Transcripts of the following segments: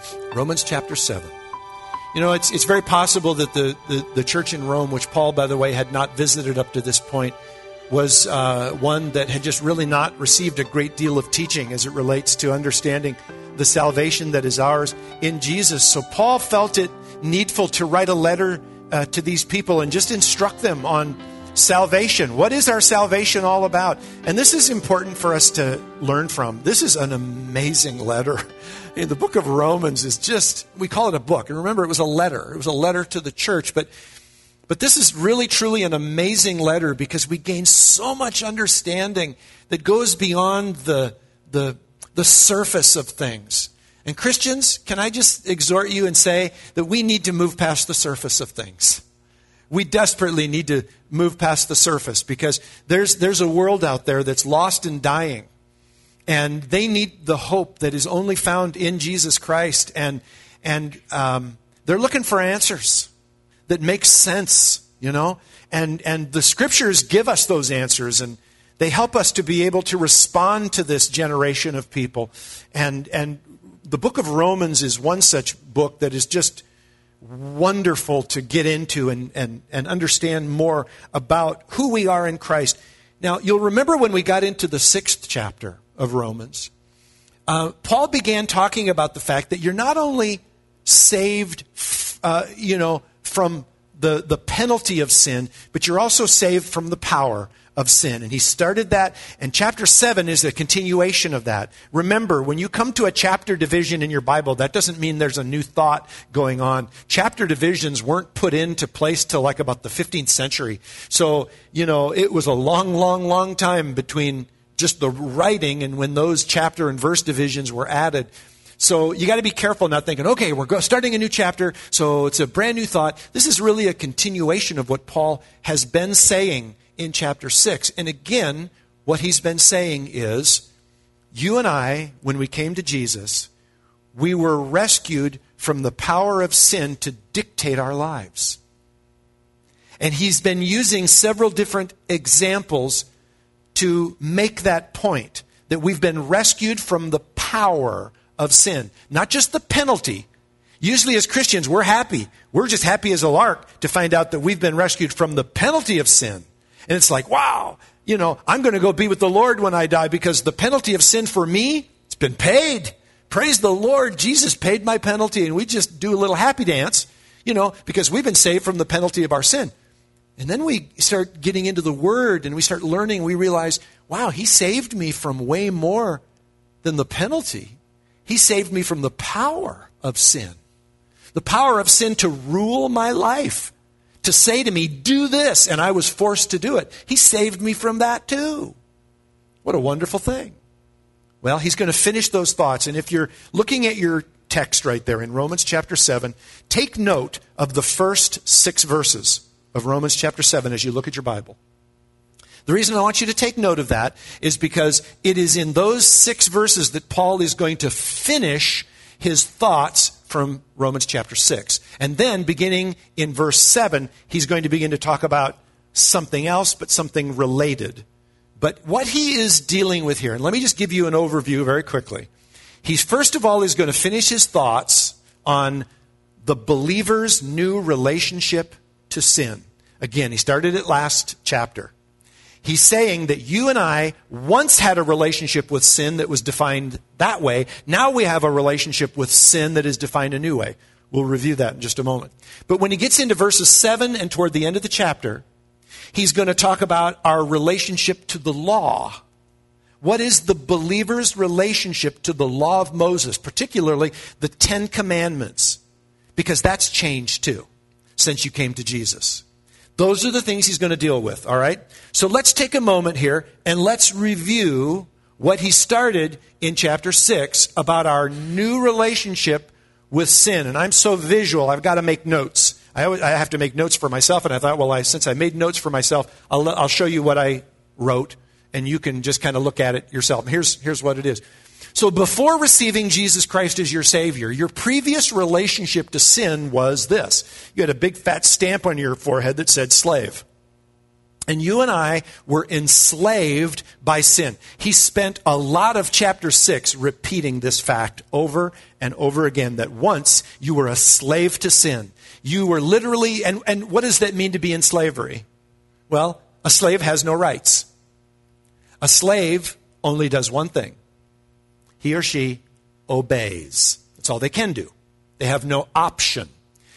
Romans chapter 7. You know, it's very possible that the church in Rome, which Paul, by the way, had not visited up to this point, was one that had just really not received a great deal of teaching as it relates to understanding the salvation that is ours in Jesus. So Paul felt it needful to write a letter to these people and just instruct them on salvation. What is our salvation all about? And this is important for us to learn from. This is an amazing letter. The book of Romans is just, we call it a book. And remember, it was a letter. It was a letter to the church. But this is really, truly an amazing letter because we gain so much understanding that goes beyond the surface of things. And Christians, can I just exhort you and say that we need to move past the surface of things? We desperately need to move past the surface because there's a world out there that's lost and dying. And they need the hope that is only found in Jesus Christ. And they're looking for answers that make sense, you know. And the Scriptures give us those answers. And they help us to be able to respond to this generation of people. And the book of Romans is one such book that is just wonderful to get into and understand more about who we are in Christ. Now, you'll remember when we got into the 6th chapter of Romans, Paul began talking about the fact that you're not only saved, from the penalty of sin, but you're also saved from the power of sin. And he started that, and chapter 7 is a continuation of that. Remember, when you come to a chapter division in your Bible, that doesn't mean there's a new thought going on. Chapter divisions weren't put into place till like about the 15th century. So, it was a long time between just the writing and when those chapter and verse divisions were added. So you got to be careful not thinking, okay, we're starting a new chapter, so it's a brand new thought. This is really a continuation of what Paul has been saying in chapter 6. And again, what he's been saying is, you and I, when we came to Jesus, we were rescued from the power of sin to dictate our lives. And he's been using several different examples to make that point, that we've been rescued from the power of sin. Not just the penalty. Usually as Christians, we're happy. We're just happy as a lark to find out that we've been rescued from the penalty of sin. And it's like, wow, I'm going to go be with the Lord when I die because the penalty of sin for me, it's been paid. Praise the Lord, Jesus paid my penalty. And we just do a little happy dance, because we've been saved from the penalty of our sin. And then we start getting into the Word and we start learning. We realize, wow, He saved me from way more than the penalty. He saved me from the power of sin. The power of sin to rule my life. To say to me, do this, and I was forced to do it. He saved me from that too. What a wonderful thing. Well, he's going to finish those thoughts. And if you're looking at your text right there in Romans chapter 7, take note of the first 6 verses of Romans chapter 7 as you look at your Bible. The reason I want you to take note of that is because it is in those 6 verses that Paul is going to finish his thoughts from Romans chapter 6. And then beginning in verse 7, he's going to begin to talk about something else, but something related. But what he is dealing with here, and let me just give you an overview very quickly. He's first of all is going to finish his thoughts on the believer's new relationship to sin. Again, he started it last chapter. He's saying that you and I once had a relationship with sin that was defined that way. Now we have a relationship with sin that is defined a new way. We'll review that in just a moment. But when he gets into verses 7 and toward the end of the chapter, he's going to talk about our relationship to the law. What is the believer's relationship to the law of Moses, particularly the 10 Commandments? Because that's changed too since you came to Jesus. Those are the things he's going to deal with, all right? So let's take a moment here and let's review what he started in chapter 6 about our new relationship with sin. And I'm so visual, I've got to make notes. I have to make notes for myself, and I thought, well, since I made notes for myself, I'll show you what I wrote, and you can just kind of look at it yourself. Here's what it is. So before receiving Jesus Christ as your Savior, your previous relationship to sin was this. You had a big fat stamp on your forehead that said slave. And you and I were enslaved by sin. He spent a lot of chapter 6 repeating this fact over and over again, that once you were a slave to sin. You were literally, and what does that mean to be in slavery? Well, a slave has no rights. A slave only does one thing. He or she obeys. That's all they can do. They have no option.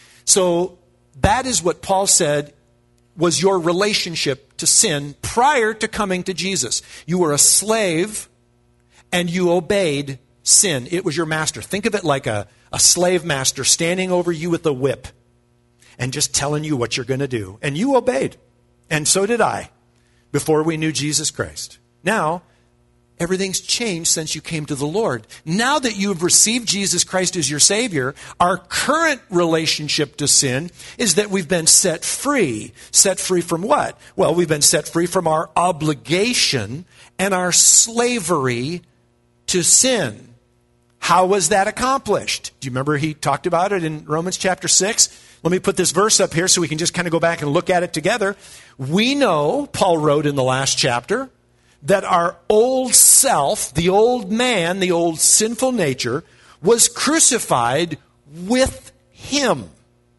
So that is what Paul said was your relationship to sin prior to coming to Jesus. You were a slave and you obeyed sin. It was your master. Think of it like a slave master standing over you with a whip and just telling you what you're going to do. And you obeyed. And so did I before we knew Jesus Christ. Now, everything's changed since you came to the Lord. Now that you have received Jesus Christ as your Savior, our current relationship to sin is that we've been set free. Set free from what? Well, we've been set free from our obligation and our slavery to sin. How was that accomplished? Do you remember he talked about it in Romans chapter 6? Let me put this verse up here so we can just kind of go back and look at it together. We know, Paul wrote in the last chapter, that our old self, the old man, the old sinful nature, was crucified with him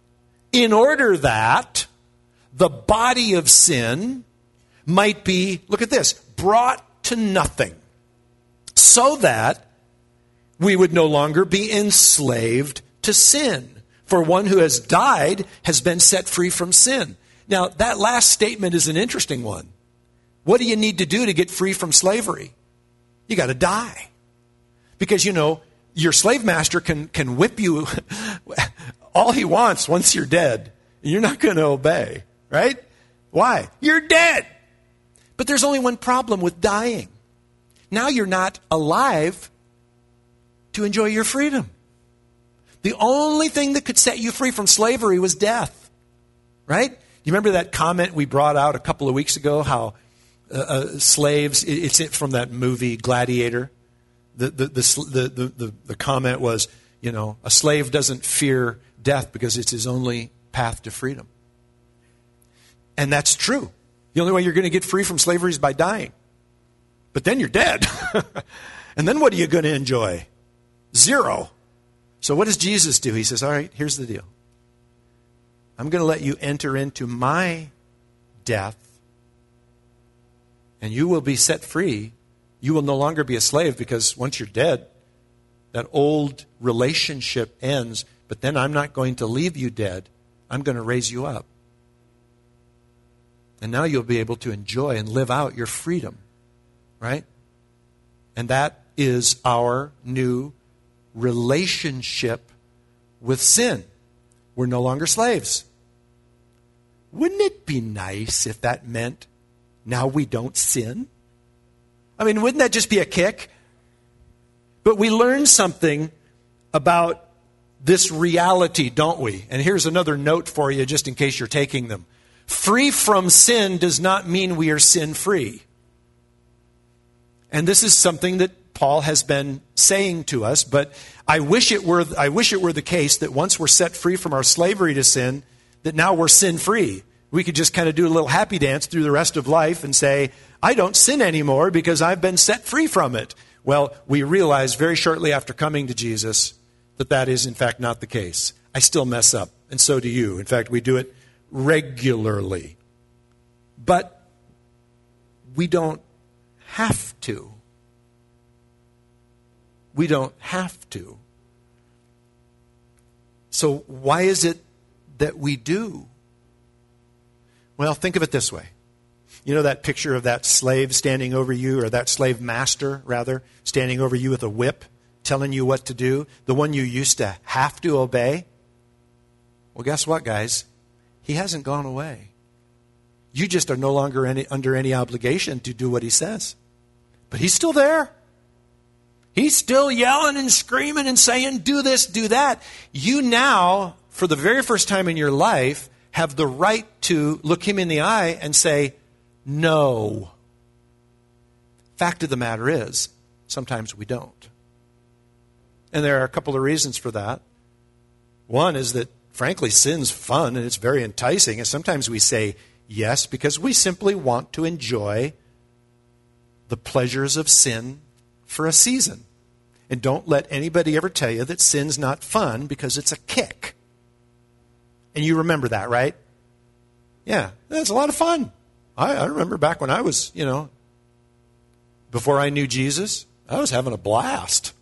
in order that the body of sin might be, look at this, brought to nothing, so that we would no longer be enslaved to sin. For one who has died has been set free from sin. Now, that last statement is an interesting one. What do you need to do to get free from slavery? You got to die. Because, you know, your slave master can whip you all he wants once you're dead. And you're not going to obey, right? Why? You're dead. But there's only one problem with dying. Now you're not alive to enjoy your freedom. The only thing that could set you free from slavery was death, right? You remember that comment we brought out a couple of weeks ago, how slaves, it's from that movie Gladiator. The comment was, you know, a slave doesn't fear death because it's his only path to freedom. And that's true. The only way you're going to get free from slavery is by dying. But then you're dead. And then what are you going to enjoy? Zero. So what does Jesus do? He says, all right, here's the deal. I'm going to let you enter into my death, and you will be set free. You will no longer be a slave, because once you're dead, that old relationship ends. But then I'm not going to leave you dead. I'm going to raise you up. And now you'll be able to enjoy and live out your freedom, right? And that is our new relationship with sin. We're no longer slaves. Wouldn't it be nice if that meant now we don't sin? I mean, wouldn't that just be a kick? But we learn something about this reality, don't we? And here's another note for you, just in case you're taking them. Free from sin does not mean we are sin-free. And this is something that Paul has been saying to us, but I wish it were the case that once we're set free from our slavery to sin, that now we're sin-free. We could just kind of do a little happy dance through the rest of life and say, I don't sin anymore because I've been set free from it. Well, we realize very shortly after coming to Jesus that that is in fact not the case. I still mess up, and so do you. In fact, we do it regularly. But we don't have to. We don't have to. So why is it that we do? Well, think of it this way. You know that picture of that slave standing over you, or that slave master, rather, standing over you with a whip, telling you what to do, the one you used to have to obey? Well, guess what, guys? He hasn't gone away. You just are no longer under any obligation to do what he says. But he's still there. He's still yelling and screaming and saying, do this, do that. You now, for the very first time in your life, have the right to look him in the eye and say, no. Fact of the matter is, sometimes we don't. And there are a couple of reasons for that. One is that, frankly, sin's fun and it's very enticing. And sometimes we say Yes, because we simply want to enjoy the pleasures of sin for a season. And don't let anybody ever tell you that sin's not fun, because it's a kick. And you remember that, right? Yeah, that's a lot of fun. I remember back when I was, before I knew Jesus, I was having a blast.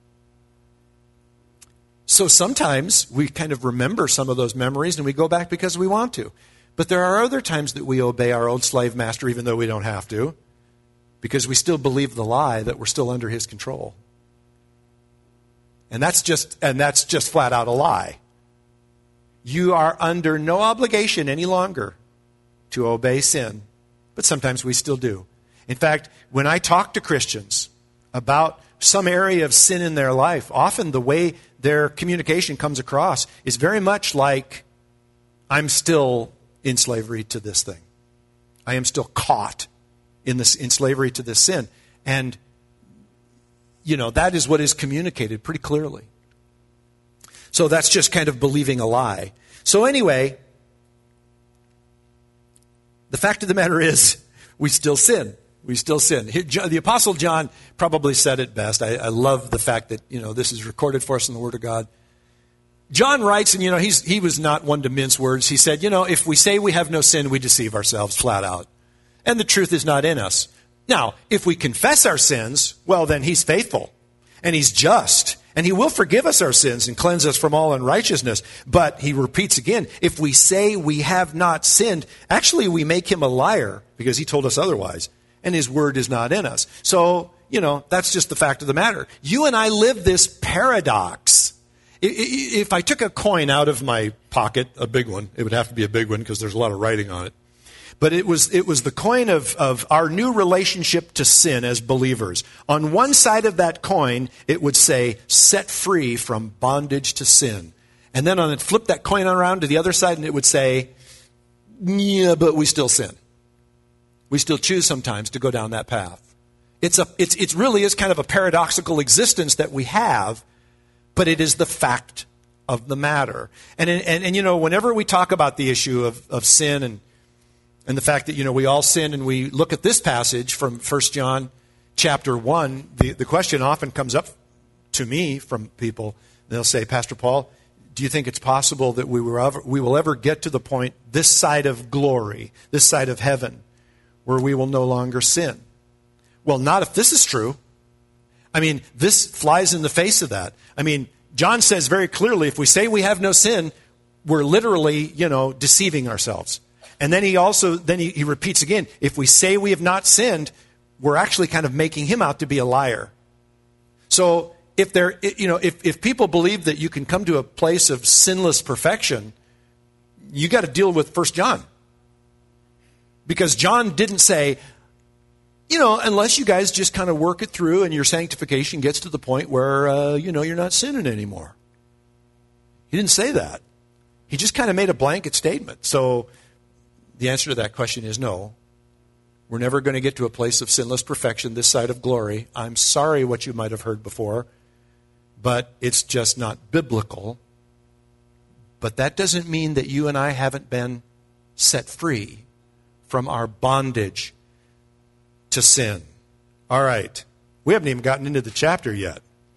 So sometimes we kind of remember some of those memories and we go back because we want to. But there are other times that we obey our old slave master even though we don't have to, because we still believe the lie that we're still under his control. And that's just flat out a lie. You are under no obligation any longer to obey sin, but sometimes we still do. In fact, when I talk to Christians about some area of sin in their life, often the way their communication comes across is very much like, I'm still in slavery to this thing. I am still caught in slavery to this sin. And, that is what is communicated pretty clearly. So that's just kind of believing a lie. So anyway, the fact of the matter is, we still sin. We still sin. The Apostle John probably said it best. I love the fact that, this is recorded for us in the Word of God. John writes, and, he was not one to mince words. He said, if we say we have no sin, we deceive ourselves flat out. And the truth is not in us. Now, if we confess our sins, well, then he's faithful and he's just. And he will forgive us our sins and cleanse us from all unrighteousness. But he repeats again, if we say we have not sinned, actually we make him a liar because he told us otherwise. And his word is not in us. So, that's just the fact of the matter. You and I live this paradox. If I took a coin out of my pocket, a big one, it would have to be a big one because there's a lot of writing on it. But it was the coin of our new relationship to sin as believers. On one side of that coin, it would say, set free from bondage to sin. And then flip that coin around to the other side and it would say, yeah, but we still sin. We still choose sometimes to go down that path. It really is kind of a paradoxical existence that we have, but it is the fact of the matter. And whenever we talk about the issue of sin and the fact that, we all sin, and we look at this passage from 1 John chapter 1, the question often comes up to me from people. They'll say, Pastor Paul, do you think it's possible that we will ever get to the point this side of glory, this side of heaven, where we will no longer sin? Well, not if this is true. This flies in the face of that. John says very clearly, if we say we have no sin, we're literally, deceiving ourselves. And then he repeats again, if we say we have not sinned, we're actually kind of making him out to be a liar. So if people believe that you can come to a place of sinless perfection, you got to deal with 1 John. Because John didn't say, unless you guys just kind of work it through and your sanctification gets to the point where, you're not sinning anymore. He didn't say that. He just kind of made a blanket statement. So the answer to that question is no. We're never going to get to a place of sinless perfection this side of glory. I'm sorry what you might have heard before, but it's just not biblical. But that doesn't mean that you and I haven't been set free from our bondage to sin. All right. We haven't even gotten into the chapter yet.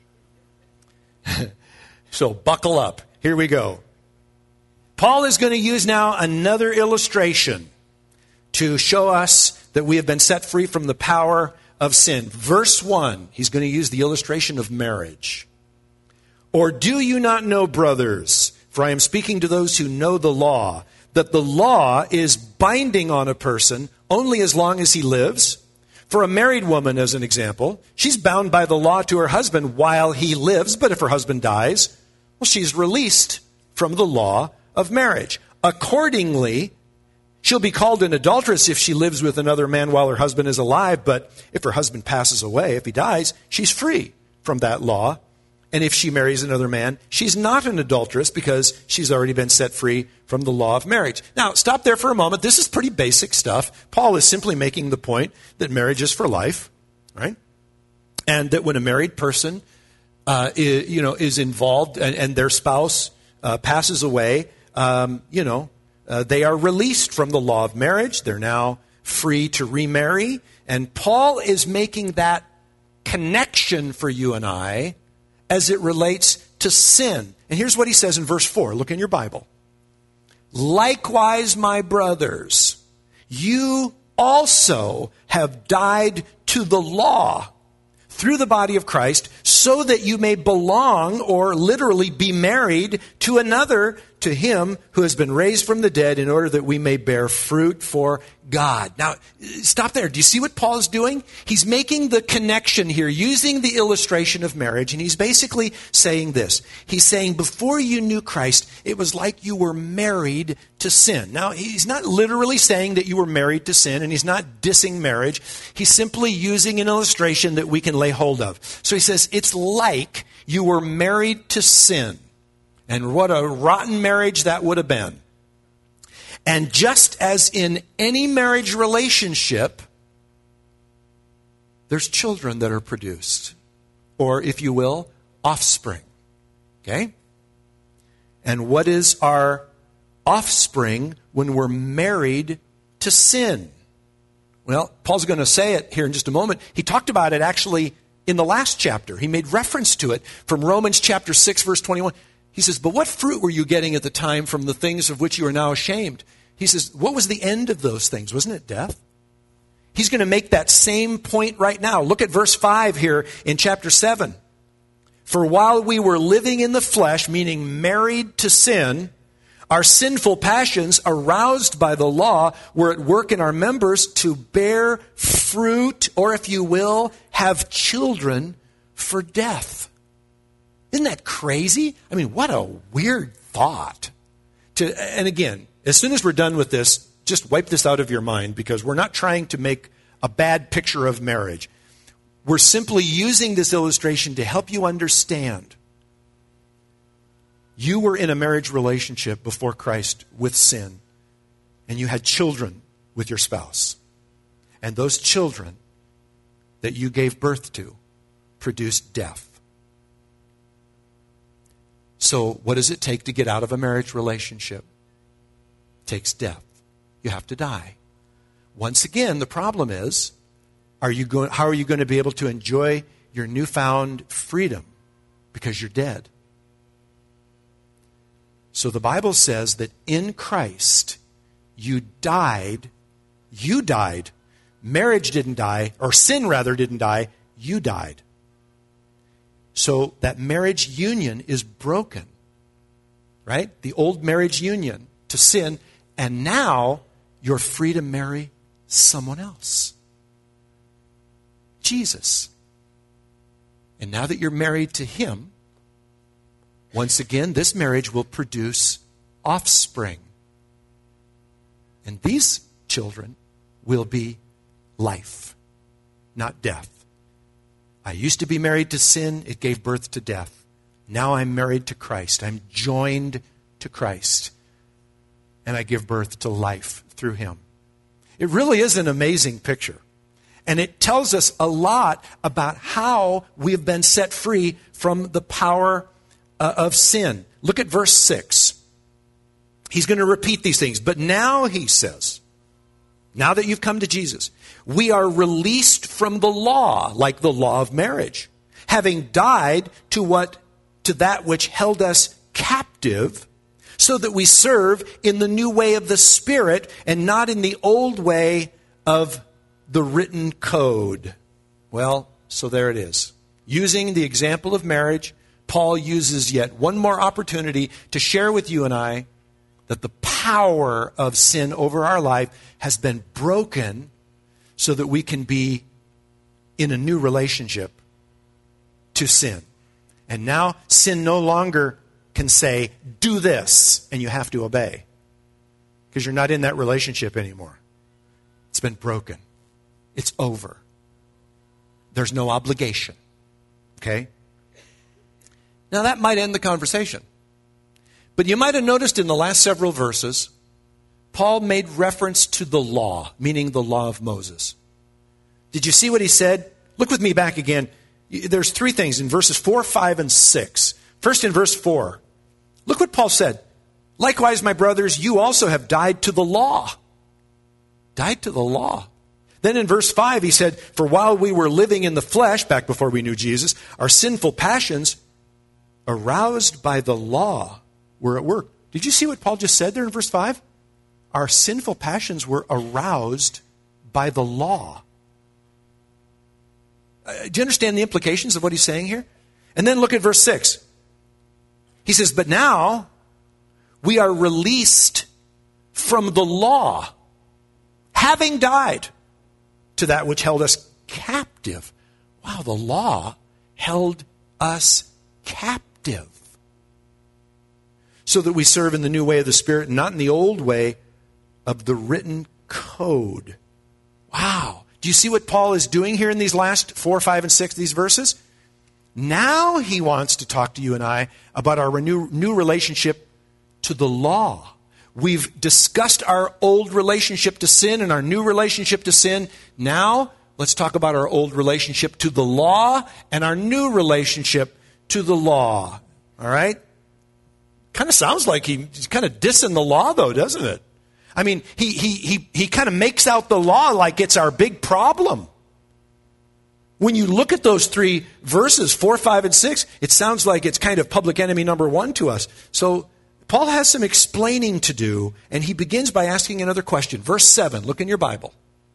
So buckle up. Here we go. Paul is going to use now another illustration to show us that we have been set free from the power of sin. Verse 1, he's going to use the illustration of marriage. Or do you not know, brothers, for I am speaking to those who know the law, that the law is binding on a person only as long as he lives? For a married woman, as an example, she's bound by the law to her husband while he lives, but if her husband dies, well, she's released from the law of marriage. Accordingly, she'll be called an adulteress if she lives with another man while her husband is alive, but if her husband passes away, if he dies, she's free from that law. And if she marries another man, she's not an adulteress because she's already been set free from the law of marriage. Now, stop there for a moment. This is pretty basic stuff. Paul is simply making the point that marriage is for life, right? And that when a married person is involved and their spouse passes away, they are released from the law of marriage. They're now free to remarry. And Paul is making that connection for you and I as it relates to sin. And here's what he says in verse 4. Look in your Bible. Likewise, my brothers, you also have died to the law through the body of Christ, so that you may belong, or literally be married, to another, to him who has been raised from the dead, in order that we may bear fruit for God. Now, stop there. Do you see what Paul is doing? He's making the connection here, using the illustration of marriage, and he's basically saying this. He's saying, before you knew Christ, it was like you were married to sin. Now, he's not literally saying that you were married to sin, and he's not dissing marriage. He's simply using an illustration that we can lay hold of. So he says, it's like you were married to sin. And what a rotten marriage that would have been. And just as in any marriage relationship, there's children that are produced. Or, if you will, offspring. Okay? And what is our offspring when we're married to sin? Well, Paul's going to say it here in just a moment. He talked about it actually in the last chapter. He made reference to it from Romans chapter 6, verse 21. He says, but what fruit were you getting at the time from the things of which you are now ashamed? He says, what was the end of those things? Wasn't it death? He's going to make that same point right now. Look at verse 5 here in chapter 7. For while we were living in the flesh, meaning married to sin, our sinful passions, aroused by the law, were at work in our members to bear fruit, or if you will, have children for death. Isn't that crazy? I mean, what a weird thought. And again, as soon as we're done with this, just wipe this out of your mind, because we're not trying to make a bad picture of marriage. We're simply using this illustration to help you understand. You were in a marriage relationship before Christ with sin, and you had children with your spouse. And those children that you gave birth to produced death. So what does it take to get out of a marriage relationship? It takes death. You have to die. Once again, the problem is, how are you going to be able to enjoy your newfound freedom? Because you're dead. So the Bible says that in Christ, you died. You died. Marriage didn't die, or sin rather didn't die. You died. So that marriage union is broken, right? The old marriage union to sin, and now you're free to marry someone else. Jesus. And now that you're married to him, once again, this marriage will produce offspring. And these children will be life, not death. I used to be married to sin. It gave birth to death. Now I'm married to Christ. I'm joined to Christ. And I give birth to life through him. It really is an amazing picture. And it tells us a lot about how we have been set free from the power of sin. Look at verse 6. He's going to repeat these things. But now, he says, now that you've come to Jesus, we are released from the law, like the law of marriage, having died to that which held us captive, so that we serve in the new way of the Spirit and not in the old way of the written code. Well, so there it is. Using the example of marriage, Paul uses yet one more opportunity to share with you and I that the power of sin over our life has been broken so that we can be in a new relationship to sin. And now sin no longer can say, do this, and you have to obey. Because you're not in that relationship anymore. It's been broken. It's over. There's no obligation. Okay? Now that might end the conversation. But you might have noticed in the last several verses, Paul made reference to the law, meaning the law of Moses. Did you see what he said? Look with me back again. There's three things in verses 4, 5, and 6. First in verse 4, look what Paul said. Likewise, my brothers, you also have died to the law. Died to the law. Then in verse 5, he said, for while we were living in the flesh, back before we knew Jesus, our sinful passions, aroused by the law, were at work. Did you see what Paul just said there in verse 5? Our sinful passions were aroused by the law. Do you understand the implications of what he's saying here? And then look at verse 6. He says, but now we are released from the law, having died to that which held us captive. Wow, the law held us captive. So that we serve in the new way of the Spirit, not in the old way of the written code. Wow. Do you see what Paul is doing here in these last 4, 5, and 6, these verses? Now he wants to talk to you and I about our new relationship to the law. We've discussed our old relationship to sin and our new relationship to sin. Now let's talk about our old relationship to the law and our new relationship to the law. All right? Kind of sounds like he's kind of dissing the law, though, doesn't it? I mean, he kind of makes out the law like it's our big problem. When you look at those 3 verses, 4, 5, and 6, it sounds like it's kind of public enemy number 1 to us. So Paul has some explaining to do, and he begins by asking another question. Verse 7, look in your Bible.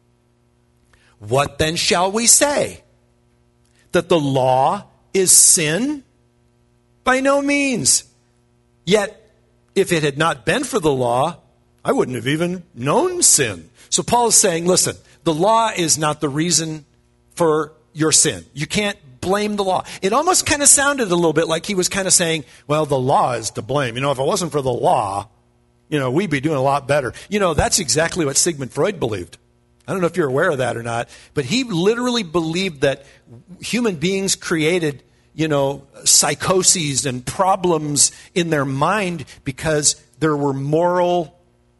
What then shall we say? That the law is sin? By no means. Yet, if it had not been for the law, I wouldn't have even known sin. So Paul is saying, listen, the law is not the reason for your sin. You can't blame the law. It almost kind of sounded a little bit like he was kind of saying, well, the law is to blame. If it wasn't for the law, we'd be doing a lot better. That's exactly what Sigmund Freud believed. I don't know if you're aware of that or not, but he literally believed that human beings created, psychoses and problems in their mind because there were moral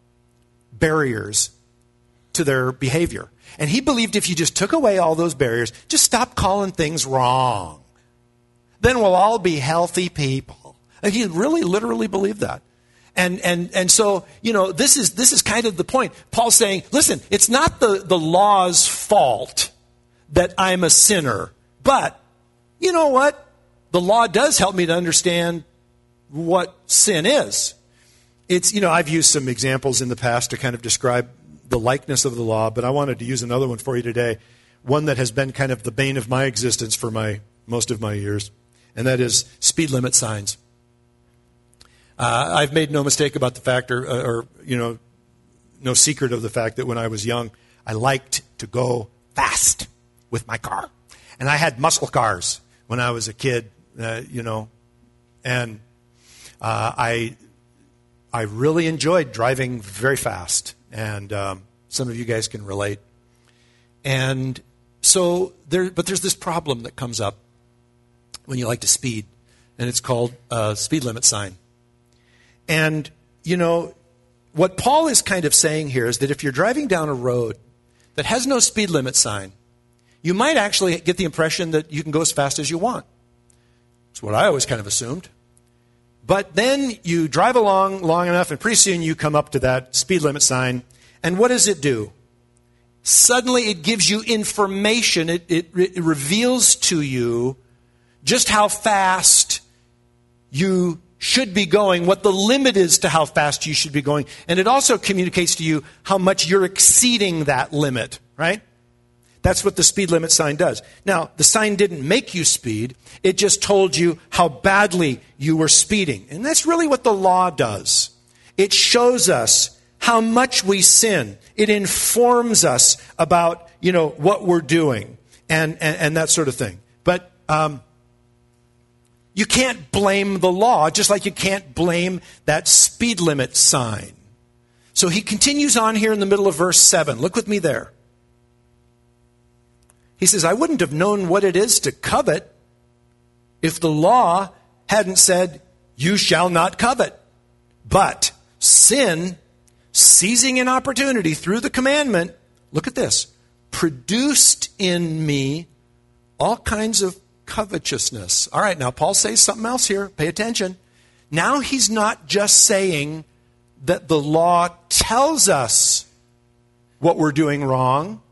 barriers to their behavior. And he believed if you just took away all those barriers, just stop calling things wrong, then we'll all be healthy people. And he really literally believed that. And so, this is kind of the point. Paul's saying, listen, it's not the law's fault that I'm a sinner, but you know what? The law does help me to understand what sin is. It's, I've used some examples in the past to kind of describe the likeness of the law, but I wanted to use another one for you today, one that has been kind of the bane of my existence for most of my years, and that is speed limit signs. I've made no mistake about the fact, or no secret of the fact that when I was young, I liked to go fast with my car. And I had muscle cars when I was a kid, and I really enjoyed driving very fast. And some of you guys can relate. And so there's this problem that comes up when you like to speed, and it's called a speed limit sign. And, what Paul is kind of saying here is that if you're driving down a road that has no speed limit sign, you might actually get the impression that you can go as fast as you want. That's what I always kind of assumed. But then you drive along long enough, and pretty soon you come up to that speed limit sign, and what does it do? Suddenly it gives you information. It reveals to you just how fast you should be going, what the limit is to how fast you should be going. And it also communicates to you how much you're exceeding that limit, right? That's what the speed limit sign does. Now, the sign didn't make you speed. It just told you how badly you were speeding. And that's really what the law does. It shows us how much we sin. It informs us about, what we're doing and that sort of thing. But you can't blame the law, just like you can't blame that speed limit sign. So he continues on here in the middle of verse 7. Look with me there. He says, I wouldn't have known what it is to covet if the law hadn't said, you shall not covet. But sin, seizing an opportunity through the commandment, look at this, produced in me all kinds of covetousness. All right, now Paul says something else here. Pay attention. Now he's not just saying that the law tells us what we're doing wrong.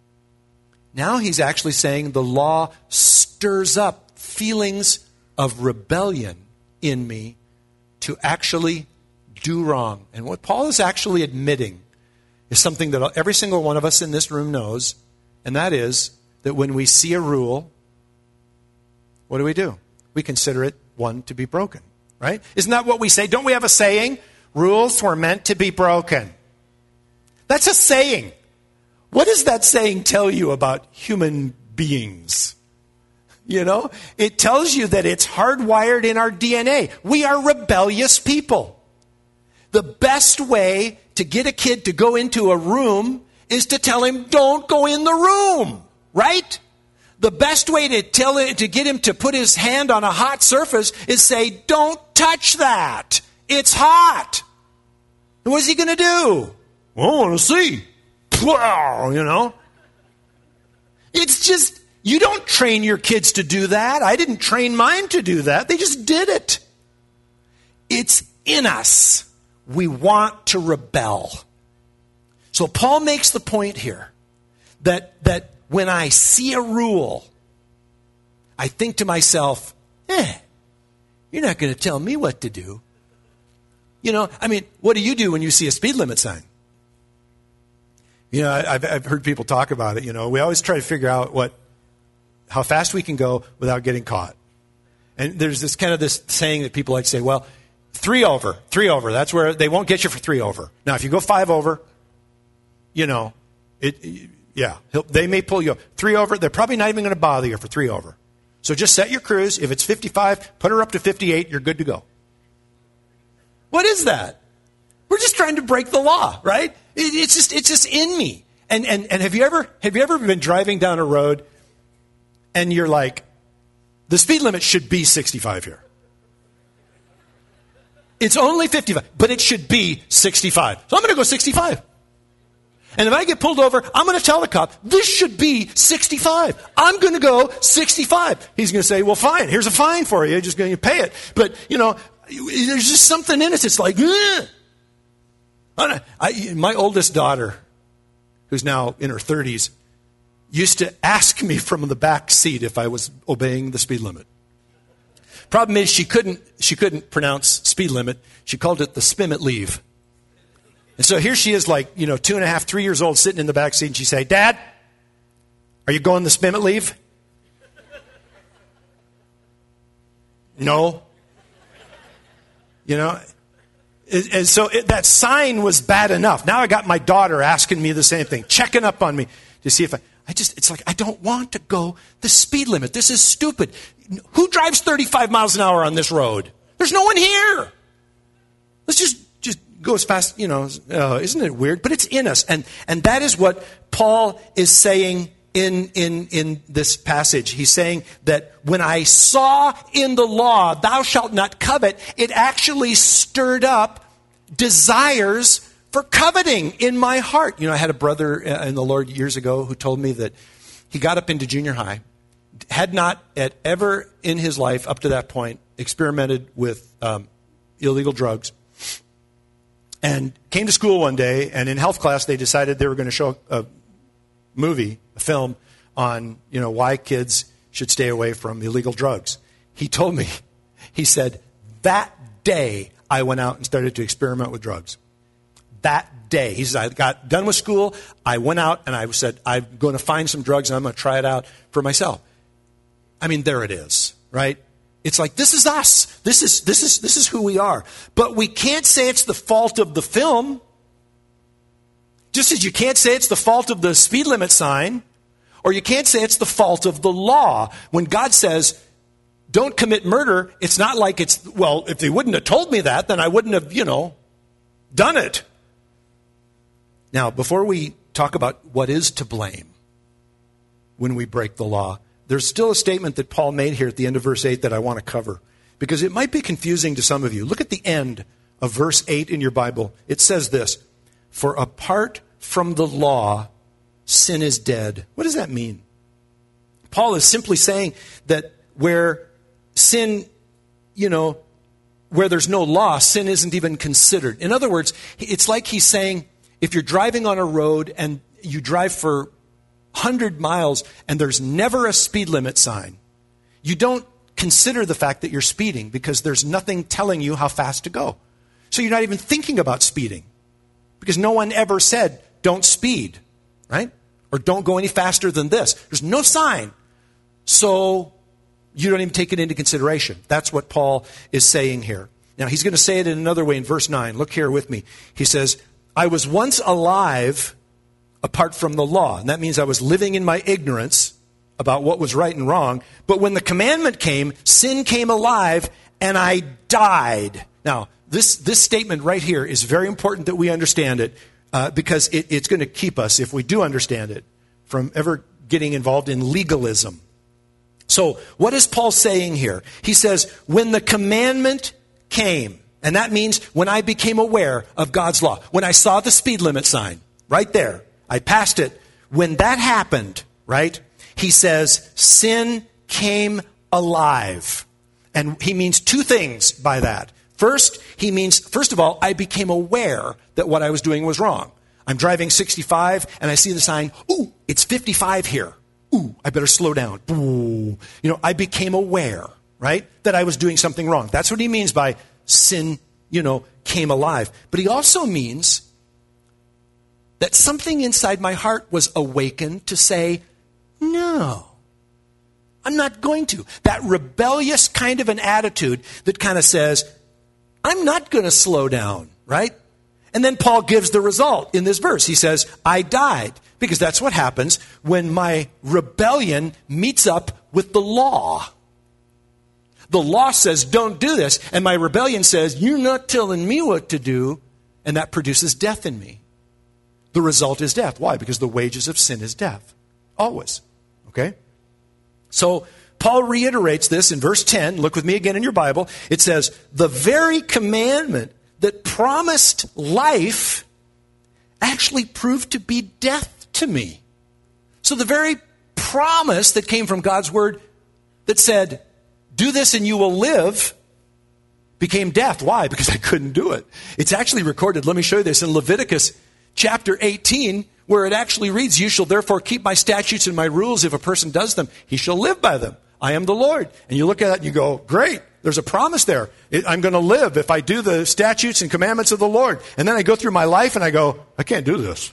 Now he's actually saying the law stirs up feelings of rebellion in me to actually do wrong. And what Paul is actually admitting is something that every single one of us in this room knows, and that is that when we see a rule, what do? We consider it one to be broken, right? Isn't that what we say? Don't we have a saying? Rules were meant to be broken. That's a saying. What does that saying tell you about human beings? You know, it tells you that it's hardwired in our DNA. We are rebellious people. The best way to get a kid to go into a room is to tell him, don't go in the room, right? The best way to get him to put his hand on a hot surface is say, don't touch that. It's hot. And what's he going to do? Well, I want to see. You know? It's just, you don't train your kids to do that. I didn't train mine to do that. They just did it. It's in us. We want to rebel. So Paul makes the point here that when I see a rule, I think to myself, you're not going to tell me what to do. You know, I mean, what do you do when you see a speed limit sign? You know, I've heard people talk about it. You know, we always try to figure out how fast we can go without getting caught. And there's this saying that people like to say, well, 3 over. That's where they won't get you for 3 over. Now, if you go 5 over, you know, they may pull you up. 3 over, they're probably not even going to bother you for 3 over. So just set your cruise. If it's 55, put her up to 58. You're good to go. What is that? We're just trying to break the law, right? It's just in me. And have you ever been driving down a road and you're like, the speed limit should be 65 here. It's only 55, but it should be 65. So I'm going to go 65. And if I get pulled over, I'm going to tell the cop, this should be 65. I'm going to go 65. He's going to say, well, fine, here's a fine for you. You're just going to pay it. But, you know, there's just something in it that's like, my oldest daughter, who's now in her 30s, used to ask me from the back seat if I was obeying the speed limit. Problem is, she couldn't pronounce speed limit. She called it the spimmet leave. And so here she is, like, 2.5, 3 years old, sitting in the back seat, and she say, Dad, are you going the spimmet leave? No. You know, and so that sign was bad enough. Now I got my daughter asking me the same thing, checking up on me to see if it's like, I don't want to go the speed limit. This is stupid. Who drives 35 miles an hour on this road? There's no one here. Let's just go as fast, isn't it weird? But it's in us. And that is what Paul is saying in this passage. He's saying that when I saw in the law, thou shalt not covet, it actually stirred up desires for coveting in my heart. I had a brother in the Lord years ago who told me that he got up into junior high, had not ever in his life up to that point experimented with illegal drugs, and came to school one day, and in health class they decided they were going to show a film on why kids should stay away from illegal drugs. He told me, he said, that day I went out and started to experiment with drugs. That day. He said, I got done with school, I went out and I said, I'm going to find some drugs and I'm going to try it out for myself. I mean, there it is, right? It's like, this is us. This is who we are. But we can't say it's the fault of the film. Just as you can't say it's the fault of the speed limit sign, or you can't say it's the fault of the law. When God says, don't commit murder, it's not like if they wouldn't have told me that, then I wouldn't have, done it. Now, before we talk about what is to blame when we break the law, there's still a statement that Paul made here at the end of verse 8 that I want to cover, because it might be confusing to some of you. Look at the end of verse 8 in your Bible. It says this, for apart from the law, sin is dead. What does that mean? Paul is simply saying that where sin, where there's no law, sin isn't even considered. In other words, it's like he's saying, if you're driving on a road and you drive for 100 miles and there's never a speed limit sign, you don't consider the fact that you're speeding because there's nothing telling you how fast to go. So you're not even thinking about speeding because no one ever said, don't speed, right? Or don't go any faster than this. There's no sign. So you don't even take it into consideration. That's what Paul is saying here. Now, he's going to say it in another way in verse 9. Look here with me. He says, I was once alive apart from the law. And that means I was living in my ignorance about what was right and wrong. But when the commandment came, sin came alive and I died. Now, this statement right here is very important that we understand it because it's going to keep us, if we do understand it, from ever getting involved in legalism. So what is Paul saying here? He says, when the commandment came, and that means when I became aware of God's law, when I saw the speed limit sign right there, I passed it. When that happened, right, he says, sin came alive. And he means two things by that. First, he means, first of all, I became aware that what I was doing was wrong. I'm driving 65 and I see the sign, ooh, it's 55 here. Ooh, I better slow down. Ooh. I became aware, right, that I was doing something wrong. That's what he means by sin, came alive. But he also means that something inside my heart was awakened to say, no, I'm not going to. That rebellious kind of an attitude that kind of says, I'm not going to slow down, right? And then Paul gives the result in this verse. He says, I died. Because that's what happens when my rebellion meets up with the law. The law says, don't do this. And my rebellion says, you're not telling me what to do. And that produces death in me. The result is death. Why? Because the wages of sin is death. Always. Okay? So Paul reiterates this in verse 10. Look with me again in your Bible. It says, the very commandment that promised life actually proved to be death to me. So the very promise that came from God's word that said, do this and you will live, became death. Why? Because I couldn't do it. It's actually recorded. Let me show you this in Leviticus chapter 18, where it actually reads, you shall therefore keep my statutes and my rules. If a person does them, he shall live by them. I am the Lord. And you look at it and you go, great. There's a promise there. I'm going to live if I do the statutes and commandments of the Lord. And then I go through my life and I go, I can't do this.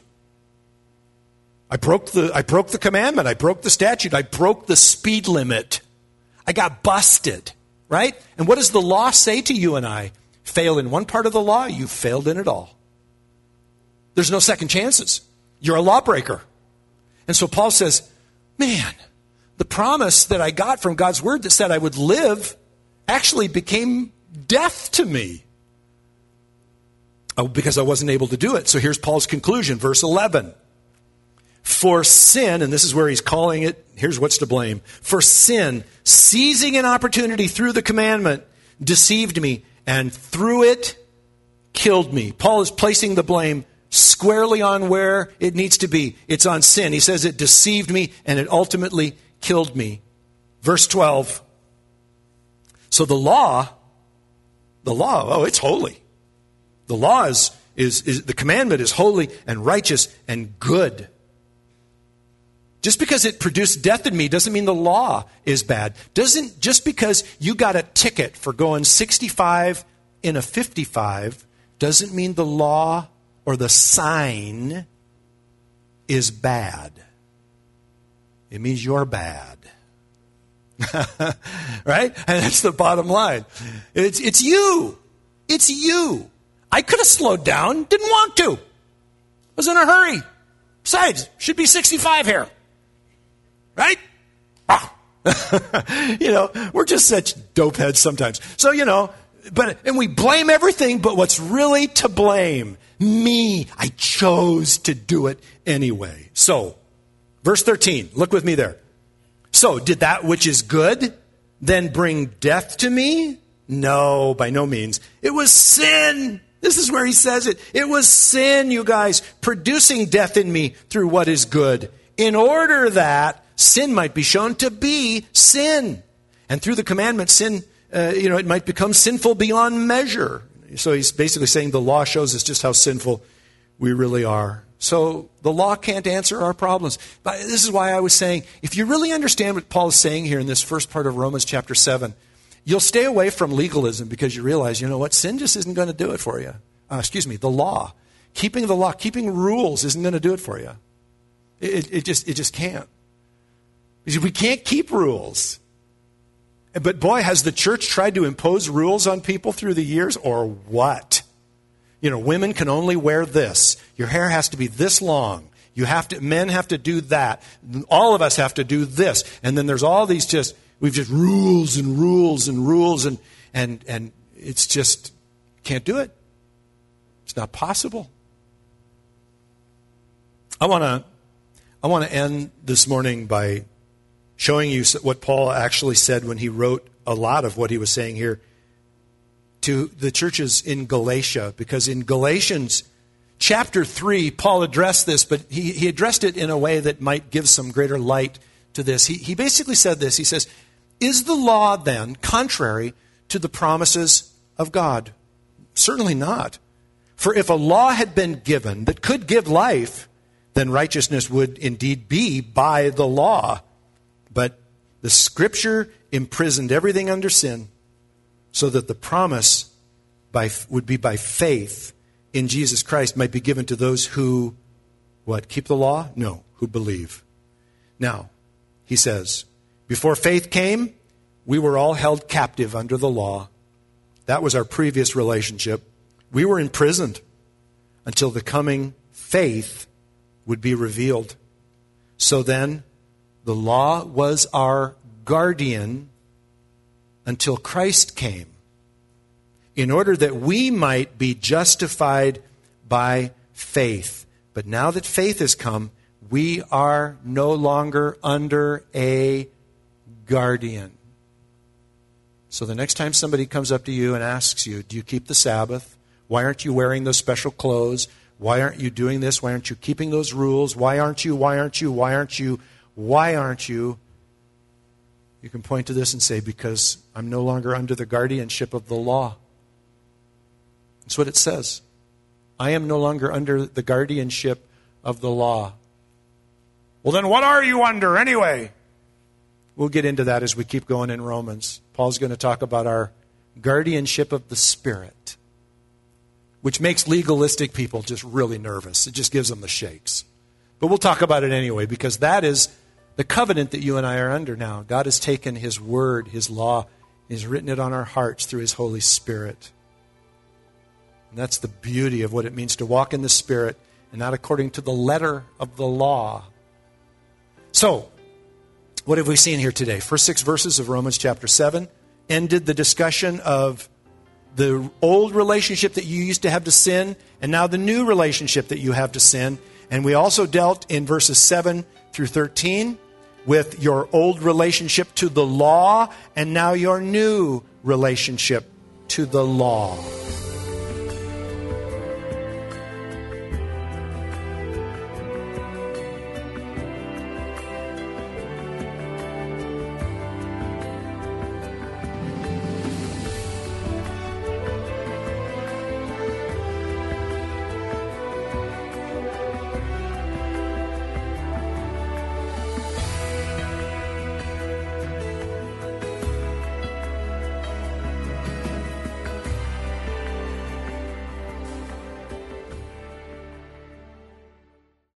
I broke the commandment. I broke the statute. I broke the speed limit. I got busted, right? And what does the law say to you and I? Fail in one part of the law, you failed in it all. There's no second chances. You're a lawbreaker. And so Paul says, man, the promise that I got from God's word that said I would live actually became death to me. Oh, because I wasn't able to do it. So here's Paul's conclusion, verse 11. For sin, and this is where he's calling it, here's what's to blame. For sin, seizing an opportunity through the commandment, deceived me, and through it, killed me. Paul is placing the blame squarely on where it needs to be. It's on sin. He says it deceived me, and it ultimately killed me. Verse 12. So the law, it's holy. The law is the commandment is holy and righteous and good. Just because it produced death in me doesn't mean the law is bad. Just because you got a ticket for going 65 in a 55 doesn't mean the law or the sign is bad. It means you're bad. Right? And that's the bottom line. It's you. It's you. I could have slowed down. Didn't want to. Was in a hurry. Besides, should be 65 here. Right? We're just such dope heads sometimes. So, and we blame everything, but what's really to blame? Me. I chose to do it anyway. So, verse 13, look with me there. So, did that which is good then bring death to me? No, by no means. It was sin. This is where he says it. It was sin, you guys, producing death in me through what is good, in order that sin might be shown to be sin. And through the commandment, sin it might become sinful beyond measure. So he's basically saying the law shows us just how sinful we really are. So the law can't answer our problems. But this is why I was saying, if you really understand what Paul is saying here in this first part of Romans chapter 7, you'll stay away from legalism because you realize, you know what, sin just isn't going to do it for you. The law. Keeping the law, keeping rules isn't going to do it for you. It just can't. We can't keep rules. But boy, has the church tried to impose rules on people through the years, or what? Women can only wear this. Your hair has to be this long. Men have to do that. All of us have to do this. And then there's all these we've just rules and rules and rules, and it's just, can't do it. It's not possible. I want to end this morning by showing you what Paul actually said when he wrote a lot of what he was saying here to the churches in Galatia. Because in Galatians chapter 3, Paul addressed this, but he addressed it in a way that might give some greater light to this. He basically said this. He says, is the law then contrary to the promises of God? Certainly not. For if a law had been given that could give life, then righteousness would indeed be by the law. But the Scripture imprisoned everything under sin so that the promise would be by faith in Jesus Christ might be given to those who, keep the law? No, who believe. Now, he says, before faith came, we were all held captive under the law. That was our previous relationship. We were imprisoned until the coming faith would be revealed. So then, the law was our guardian until Christ came, in order that we might be justified by faith. But now that faith has come, we are no longer under a guardian. So the next time somebody comes up to you and asks you, do you keep the Sabbath? Why aren't you wearing those special clothes? Why aren't you doing this? Why aren't you keeping those rules? Why aren't you? Why aren't you? Why aren't you? Why aren't you? You can point to this and say, because I'm no longer under the guardianship of the law. That's what it says. I am no longer under the guardianship of the law. Well, then what are you under anyway? We'll get into that as we keep going in Romans. Paul's going to talk about our guardianship of the Spirit, which makes legalistic people just really nervous. It just gives them the shakes. But we'll talk about it anyway, because that is the covenant that you and I are under now. God has taken His Word, His law, He's written it on our hearts through His Holy Spirit. And that's the beauty of what it means to walk in the Spirit and not according to the letter of the law. So, what have we seen here today? First 6 verses of Romans chapter 7 ended the discussion of the old relationship that you used to have to sin, and now the new relationship that you have to sin. And we also dealt in verses 7 through 13 with your old relationship to the law, and now your new relationship to the law.